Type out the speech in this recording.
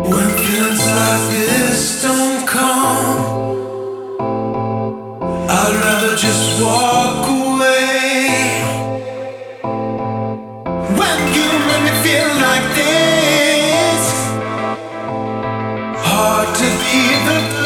When feelings like this don't come, I'd rather just walk away. When you make me feel like this, hard to be the